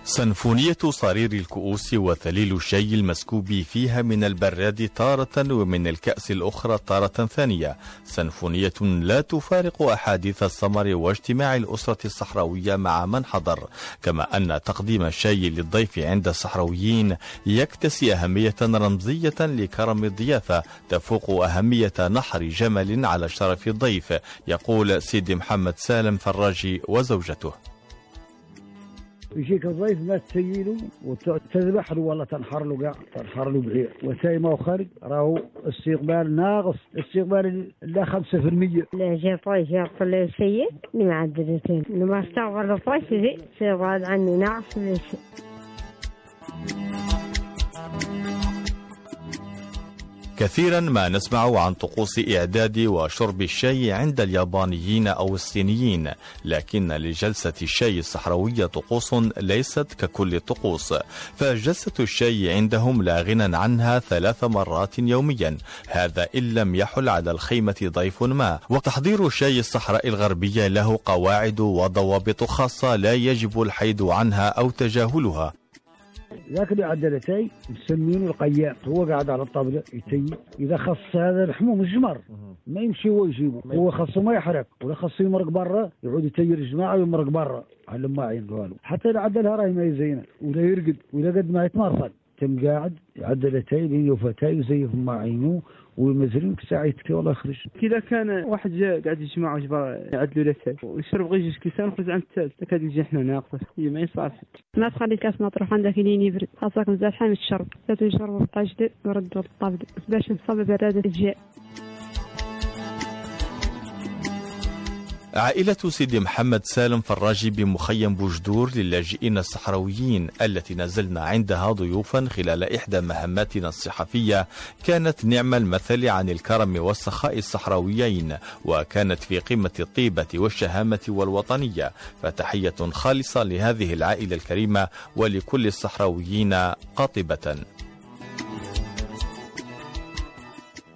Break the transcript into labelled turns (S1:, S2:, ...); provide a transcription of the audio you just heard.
S1: سنفونية صرير الكؤوس وثليل الشاي المسكوب فيها من البراد تارة ومن الكأس الأخرى تارة ثانية، سنفونية لا تفارق أحاديث السمر واجتماع الأسرة الصحراوية مع من حضر، كما أن تقديم الشاي للضيف عند الصحراويين يكتسي أهمية رمزية لكرم الضيافة تفوق أهمية نحر جمل على شرف الضيف، يقول سيدي محمد سالم فراجي وزوجته.
S2: يجيك الضيف ما تسيله وتذبح له ولا تنحر له قاع، تنحر له بعير وساي ما خارج راهو استقبال ناقص، استقبال لا 5%.
S3: لا جا طايش يعطل سيء لمعدلتين لما استقبل الطايش زي سيبعد عني ناقص ليش.
S1: كثيرا ما نسمع عن طقوس إعداد وشرب الشاي عند اليابانيين أو الصينيين، لكن لجلسة الشاي الصحراوية طقوس ليست ككل الطقوس، فجلسة الشاي عندهم لا غنى عنها 3 مرات يوميا، هذا إن لم يحل على الخيمة ضيف ما. وتحضير الشاي الصحراء الغربية له قواعد وضوابط خاصة لا يجب الحيد عنها أو تجاهلها.
S2: ذاك اللي عدلتي مسمينه القيام، هو قاعد على الطاولة يتي، إذا خص هذا الحموم الجمر ما يمشي هو يجيبه، هو خصه ما يحرق، ولا خصه يمرق برا يعود يتير الجماعة ويمرق برا على ما عين قالوا، حتى إذا عدلها راهي ما يزينه ولا يرقد ولا قد ما يتمرصد، تم قاعد عدلتي لين يوفتاي وزيهم ما عينه ومزرين ساعة يتكي والله يخرج.
S4: كذا كان واحد جاء قاعد يجمع وجبار يعدلوا له تاي ويشرب غيش كيسان يخرج عن الثالث، كاد يجي احنا ناقص ما يصلح.
S5: ما تخلي كاس مطروح عندك لين يبرد، خاصك مزال حامي الشرب، لا تشربوا بالطاجد وردوا الطابد باش نصاب برادة الجاء.
S1: عائلة سيدي محمد سالم فراجي بمخيم بوجدور للاجئين الصحراويين التي نزلنا عندها ضيوفا خلال إحدى مهماتنا الصحفية كانت نعم المثل عن الكرم والسخاء الصحراويين، وكانت في قمة الطيبة والشهامة والوطنية، فتحية خالصة لهذه العائلة الكريمة ولكل الصحراويين قاطبة.